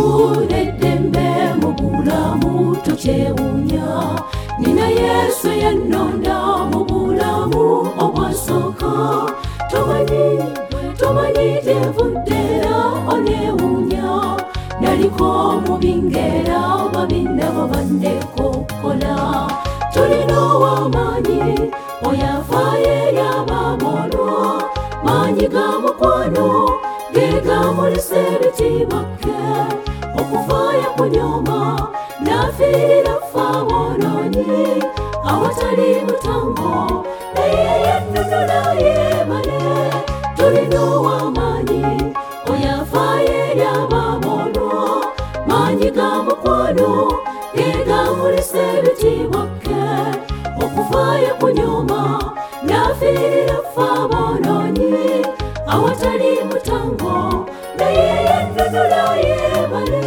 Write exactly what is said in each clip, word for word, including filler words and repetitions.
ufune eddembe mu bulamu tokyewuunya. Nina Yesu yannonda mu bulamu obwasooka. Tomanyi, tomanyi gyenvuddera oneewuunya. Naliko mubingeera babinabo bandekokkola. Tulina ow'amaanyi oyo afaayo eri abaaboolwa. Maanyi ga mukwano ge gamulisa ebitiibwa bye. Okufaayo kunyooma n'afiirira ffe aboonoonyi. Awatali mutango naye yannunula yeebale. Tulina ow'amaanyi oyo afaayo eri abaaboolwa. Maanyi ga mukwano ge gamulisa ebitiibwa bye. Okufaayo kunyooma n'afiirira ffe aboonoonyi. Awatali mutango naye yannunula yeebale.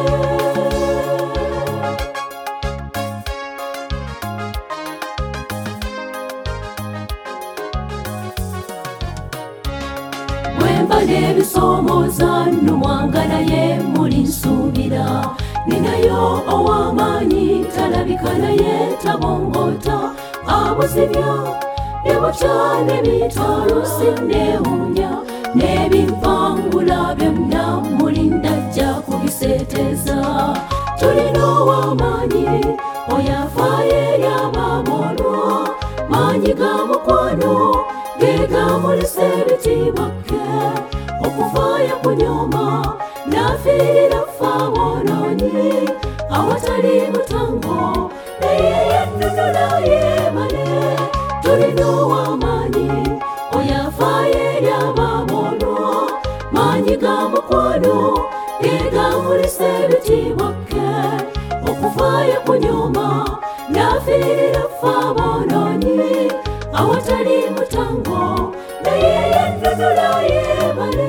Bwemba n'ebisoomooza nnumwanga naye muli nsuubira. Ninayo ow'amaanyi talabika naye tabongoota. Abuzibya ne butya n'ebitalo sinneewuunya. N'ebimpangula byonna mulinda ajja kubiseeteeza. Tulina ow'amaanyi oyo afaayo eri abaaboolwa. Maanyi ga mukwano ge gamulisa ebitiibwa bye. Okufaayo kunyooma n'afiirira ffe aboonoonyi. Awatali mutango naye yannunula yeebale. Tulina ow'amaanyi oyo afaayo eri abaaboolwa. Maanyi ga mukwano ge gamulisa ebitiibwa bye. Okufaayo kunyooma n'afiirira ffe aboonoonyi. Awatali mutango naye yannunula yeebale.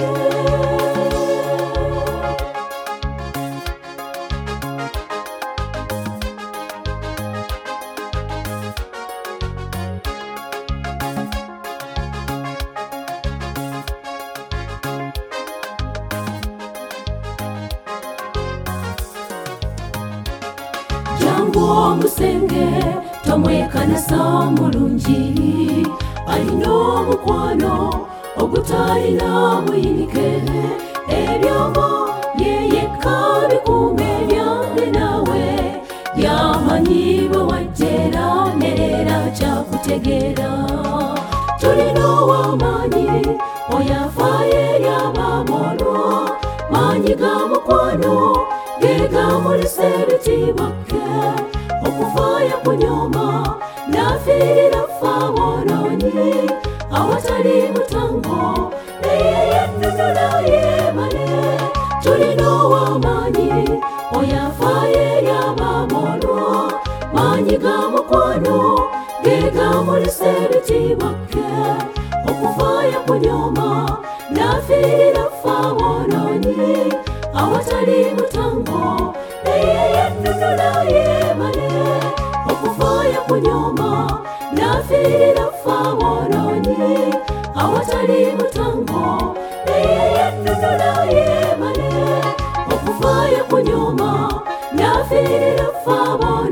Jangu omusenge tomwekanasa mulungi. Alina omukwano ogutalina buyinike. Ebyombo ye yekka bikuume ebyange naawe. Yamanyi bwe wajjera ne leero akyakutegeera. Tulina ow'amaanyi oyo afaayo eri abaaboolwa. Maanyi ga mukwano ge gamulisa ebitiibwa bye. Okufaayo kunyooma n'afiirira ffe aboonoonyi. Awatali mutango naye yannunula yeebale. Tulina ow'amaanyi oyo afaayo eri abaaboolwa. Maanyi ga mukwano ge gamulisa ebitiibwa bye. Okufaayo kunyooma n'afiirira ffe aboonoonyi. Awatali mutango naye yannunula yeebale. Okufaayo kunyooma n'afiirira ffe aboonoonyi. Awatali mutango naye yannunula yeebale. Okufaayo kunyooma n'afiirira ffe aboonoonyi.